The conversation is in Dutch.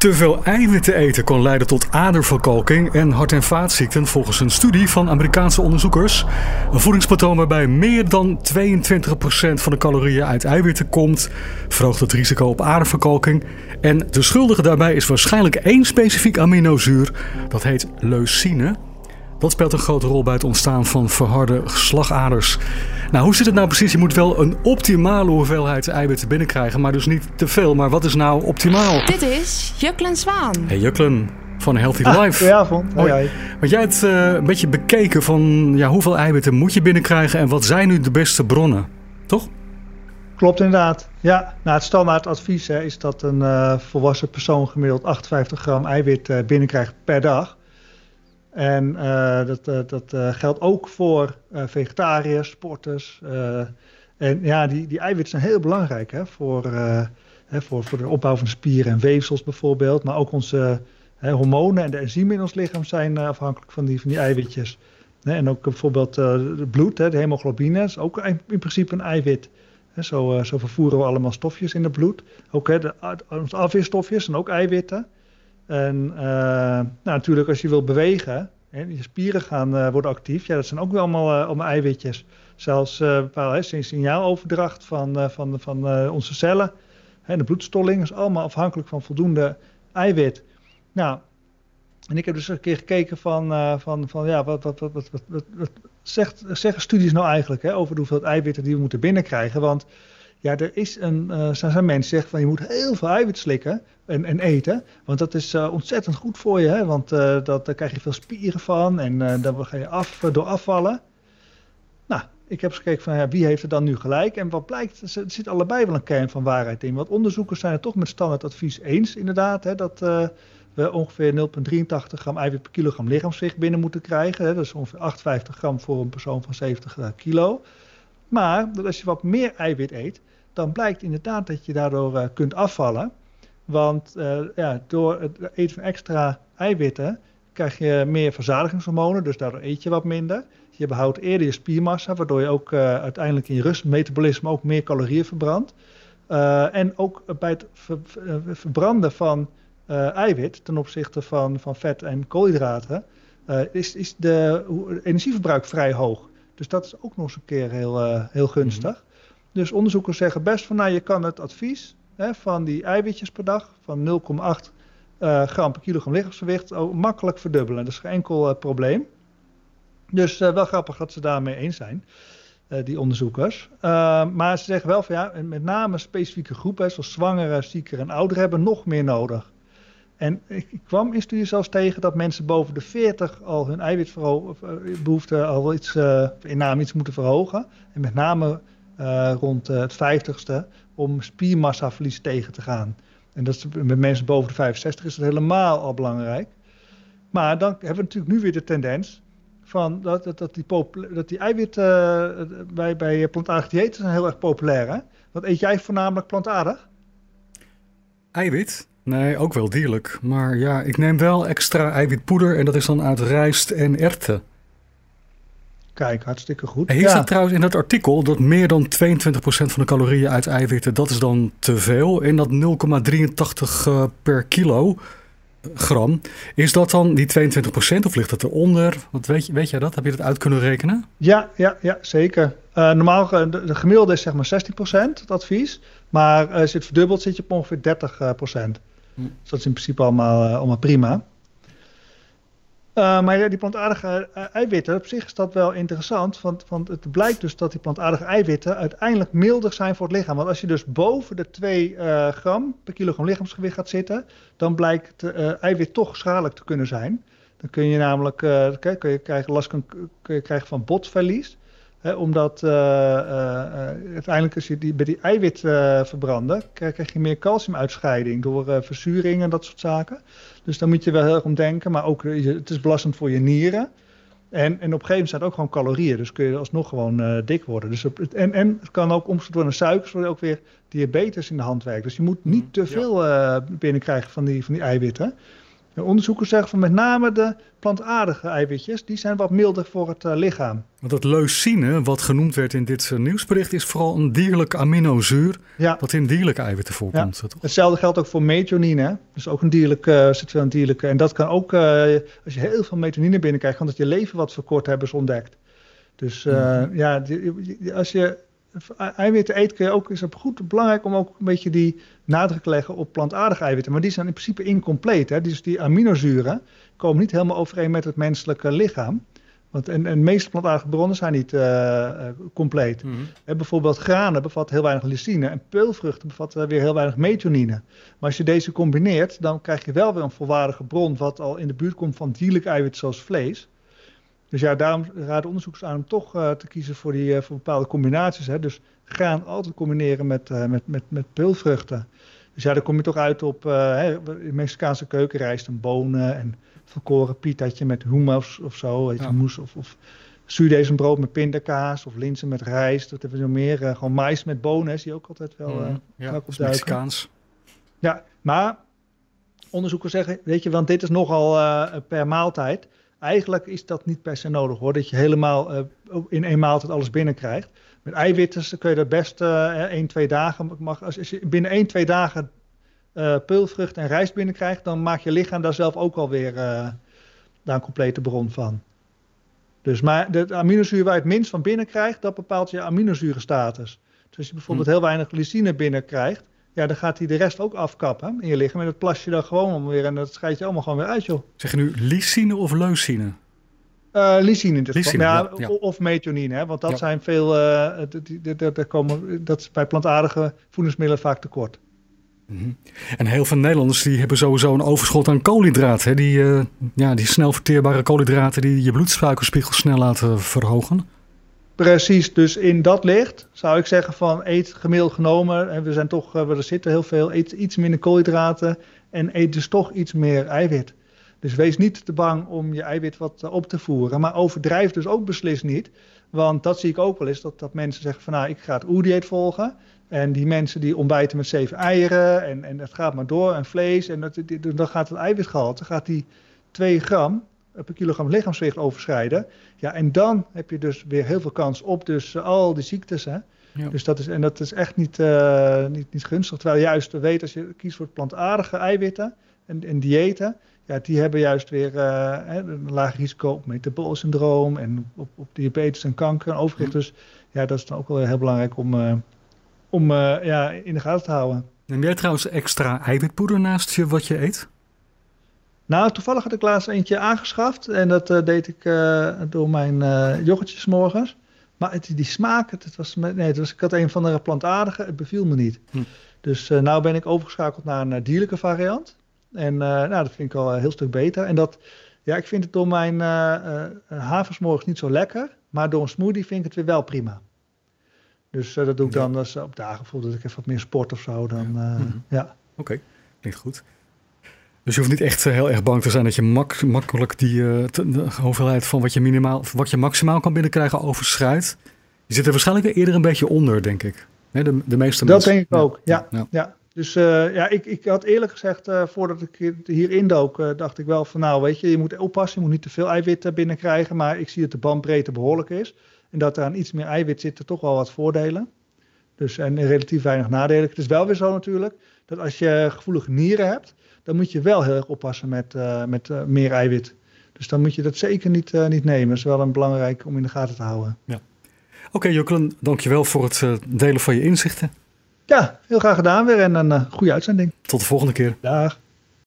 Te veel eiwitten eten kan leiden tot aderverkalking en hart- en vaatziekten volgens een studie van Amerikaanse onderzoekers. Een voedingspatroon waarbij meer dan 22% van de calorieën uit eiwitten komt, verhoogt het risico op aderverkalking. En de schuldige daarbij is waarschijnlijk één specifiek aminozuur, dat heet leucine. Dat speelt een grote rol bij het ontstaan van verharde slagaders. Nou, hoe zit het nou precies? Je moet wel een optimale hoeveelheid eiwitten binnenkrijgen, maar dus niet te veel. Maar wat is nou optimaal? Dit is Juklen Zwaan. Hey Juklen, van Healthy Life. Goedenavond. Hoi. Want jij hebt een beetje bekeken van hoeveel eiwitten moet je binnenkrijgen en wat zijn nu de beste bronnen, toch? Klopt inderdaad. Ja, nou, het standaard advies is dat een volwassen persoon gemiddeld 58 gram eiwit binnenkrijgt per dag. En dat geldt ook voor vegetariërs, sporters. En ja, die eiwitten zijn heel belangrijk voor de opbouw van de spieren en weefsels bijvoorbeeld. Maar ook onze hormonen en de enzymen in ons lichaam zijn afhankelijk van die eiwitjes. En ook bijvoorbeeld het bloed, de hemoglobine, is ook in principe een eiwit. Zo vervoeren we allemaal stofjes in het bloed. Ook onze afweerstofjes zijn ook eiwitten. En natuurlijk als je wil bewegen, je spieren gaan worden actief. Ja, dat zijn ook wel allemaal eiwitjes. Zelfs bepaalde signaaloverdracht van onze cellen. De bloedstolling is allemaal afhankelijk van voldoende eiwit. Nou, en ik heb dus een keer gekeken wat zeggen studies nou eigenlijk over de hoeveelheid eiwitten die we moeten binnenkrijgen. Want ja, er zijn mensen die zeggen van je moet heel veel eiwit slikken en eten. Want dat is ontzettend goed voor je. Want daar krijg je veel spieren van en daar ga je door afvallen. Nou, ik heb eens gekeken van wie heeft er dan nu gelijk. En wat blijkt, er zit allebei wel een kern van waarheid in. Want onderzoekers zijn het toch met standaard advies eens inderdaad. Dat we ongeveer 0,83 gram eiwit per kilogram lichaamsgewicht binnen moeten krijgen. Dat is ongeveer 58 gram voor een persoon van 70 kilo. Maar als je wat meer eiwit eet, dan blijkt inderdaad dat je daardoor kunt afvallen. Want door het eten van extra eiwitten krijg je meer verzadigingshormonen, dus daardoor eet je wat minder. Je behoudt eerder je spiermassa, waardoor je ook uiteindelijk in je rustmetabolisme ook meer calorieën verbrandt. En ook bij het verbranden van eiwit ten opzichte van vet en koolhydraten is de energieverbruik vrij hoog. Dus dat is ook nog eens een keer heel gunstig. Mm-hmm. Dus onderzoekers zeggen best van je kan het advies van die eiwitjes per dag van 0,8 gram per kilogram lichaamsgewicht makkelijk verdubbelen. Dat is geen enkel probleem. Dus wel grappig dat ze daarmee eens zijn, die onderzoekers. Maar ze zeggen wel van met name specifieke groepen zoals zwangeren, zieken en ouderen hebben nog meer nodig. En ik kwam in studie zelfs tegen dat mensen boven de 40 al hun eiwitbehoefte al iets moeten verhogen. En met name rond het 50ste om spiermassaverlies tegen te gaan. En dat is, met mensen boven de 65 is dat helemaal al belangrijk. Maar dan hebben we natuurlijk nu weer de tendens van dat die eiwitten bij plantaardig diëten zijn heel erg populair. Hè? Wat eet jij voornamelijk plantaardig? Eiwit? Nee, ook wel dierlijk. Maar ja, ik neem wel extra eiwitpoeder en dat is dan uit rijst en erwten. Kijk, hartstikke goed. En hier staat trouwens in dat artikel dat meer dan 22% van de calorieën uit eiwitten, dat is dan te veel. En dat 0,83 per kilogram. Is dat dan die 22% of ligt het eronder? Wat weet jij dat? Heb je dat uit kunnen rekenen? Ja, zeker. Normaal, de gemiddelde is zeg maar 16% het advies. Maar als je het verdubbelt zit je op ongeveer 30%. Dus dat is in principe allemaal prima. Maar die plantaardige eiwitten, op zich is dat wel interessant. Want het blijkt dus dat die plantaardige eiwitten uiteindelijk milder zijn voor het lichaam. Want als je dus boven de 2 gram per kilogram lichaamsgewicht gaat zitten, dan blijkt eiwit toch schadelijk te kunnen zijn. Dan kun je namelijk kun je krijgen van botverlies. Omdat uiteindelijk als je bij die eiwit verbranden, krijg je meer calciumuitscheiding door verzuring en dat soort zaken. Dus daar moet je wel heel erg om denken. Maar ook het is belastend voor je nieren. En op een gegeven moment zijn het ook gewoon calorieën. Dus kun je alsnog gewoon dik worden. Dus en het kan ook omgezet worden naar suikers, waardoor ook weer diabetes in de hand werkt. Dus je moet niet te veel binnenkrijgen van die eiwitten. De onderzoekers zeggen van met name de plantaardige eiwitjes, die zijn wat milder voor het lichaam. Want dat leucine, wat genoemd werd in dit nieuwsbericht, is vooral een dierlijke aminozuur, wat in dierlijke eiwitten voorkomt. Ja. Hetzelfde geldt ook voor methionine. Dat is ook zit wel een dierlijke. En dat kan ook, als je heel veel methionine binnenkrijgt, kan dat je leven wat verkort hebben is ontdekt. Dus als je eiwitten eet, is het goed belangrijk om ook een beetje die nadruk te leggen op plantaardige eiwitten. Maar die zijn in principe incompleet. Hè? Dus die aminozuren komen niet helemaal overeen met het menselijke lichaam. En de meeste plantaardige bronnen zijn niet compleet. Bijvoorbeeld granen bevatten heel weinig lysine en peulvruchten bevatten weer heel weinig methionine. Maar als je deze combineert, dan krijg je wel weer een volwaardige bron wat al in de buurt komt van dierlijk eiwit zoals vlees. Dus ja, daarom raden onderzoekers aan om toch te kiezen voor bepaalde combinaties. Hè. Dus graan altijd combineren met peulvruchten. Dus ja, dan kom je toch uit op in de Mexicaanse keuken rijst en bonen en volkoren pitaatje met hummus of zo. Weet je, hummus of zuurdesembrood met pindakaas of linzen met rijst. Dat hebben we nog meer. Gewoon mais met bonen, zie je ook altijd wel opduiken. Mexicaans. Ja, maar onderzoekers zeggen, weet je, want dit is nogal per maaltijd. Eigenlijk is dat niet per se nodig hoor, dat je helemaal in één maaltijd alles binnenkrijgt. Met eiwitten kun je dat best 1-2 dagen, als je binnen 1-2 dagen peulvrucht en rijst binnenkrijgt, dan maakt je lichaam daar zelf ook alweer daar een complete bron van. Dus, maar de aminozuur waar je het minst van binnenkrijgt, dat bepaalt je aminozurenstatus. Dus als je bijvoorbeeld heel weinig lysine binnenkrijgt, ja, dan gaat hij de rest ook afkappen in je lichaam. En dat plas je dan gewoon om weer en dat scheidt je allemaal gewoon weer uit, joh. Zeg je nu lysine of leucine? Lysine in dit geval. Ja. Of methionine, hè, want dat zijn veel. Dat is bij plantaardige voedingsmiddelen vaak tekort. En heel veel Nederlanders die hebben sowieso een overschot aan koolhydraten. Die snel verteerbare koolhydraten die je bloedsuikerspiegel snel laten verhogen. Precies, dus in dat licht zou ik zeggen van eet gemiddeld genomen, en we zijn toch, er zitten heel veel, eet iets minder koolhydraten en eet dus toch iets meer eiwit. Dus wees niet te bang om je eiwit wat op te voeren, maar overdrijf dus ook beslist niet, want dat zie ik ook wel eens, dat mensen zeggen van nou ik ga het oerdieet volgen en die mensen die ontbijten met 7 eieren en dat gaat maar door en vlees en dan gaat het eiwitgehalte, gaat die 2 gram per kilogram lichaamsgewicht overschrijden. Ja, en dan heb je dus weer heel veel kans op dus al die ziektes. Hè? Ja. Dus dat is echt niet gunstig. Terwijl je juist weet, als je kiest voor plantaardige eiwitten en diëten, ja, die hebben juist weer een laag risico op metabool syndroom en op diabetes en kanker en overgewicht. Dus ja, dat is dan ook wel heel belangrijk om in de gaten te houden. Neem jij trouwens extra eiwitpoeder naast wat je eet? Nou, toevallig had ik laatst eentje aangeschaft en dat deed ik door mijn yoghurtjes morgens. Maar die smaak, ik had een van de plantaardige, het beviel me niet. Dus nou ben ik overgeschakeld naar een dierlijke variant. En dat vind ik al een heel stuk beter. En ik vind het door mijn haversmorgens niet zo lekker, maar door een smoothie vind ik het weer wel prima. Dus dat doe ik dan op dagen bijvoorbeeld dat ik even wat meer sport of zo. Oké, klinkt goed. Dus je hoeft niet echt heel erg bang te zijn dat je makkelijk de hoeveelheid van wat je maximaal kan binnenkrijgen overschrijdt. Je zit er waarschijnlijk eerder een beetje onder, denk ik. Nee, de meeste mensen. Dat denk ik ook, ja. Dus ik had eerlijk gezegd, voordat ik hierin dook, dacht ik wel van nou weet je, je moet oppassen, je moet niet te veel eiwit binnenkrijgen. Maar ik zie dat de bandbreedte behoorlijk is. En dat er aan iets meer eiwit zitten toch wel wat voordelen. Dus en relatief weinig nadelen. Het is wel weer zo natuurlijk, dat als je gevoelige nieren hebt, dan moet je wel heel erg oppassen met meer eiwit. Dus dan moet je dat zeker niet nemen. Dat is wel een belangrijk om in de gaten te houden. Ja. Oké, Joclen, dankjewel voor het delen van je inzichten. Ja, heel graag gedaan weer en een goede uitzending. Tot de volgende keer. Dag.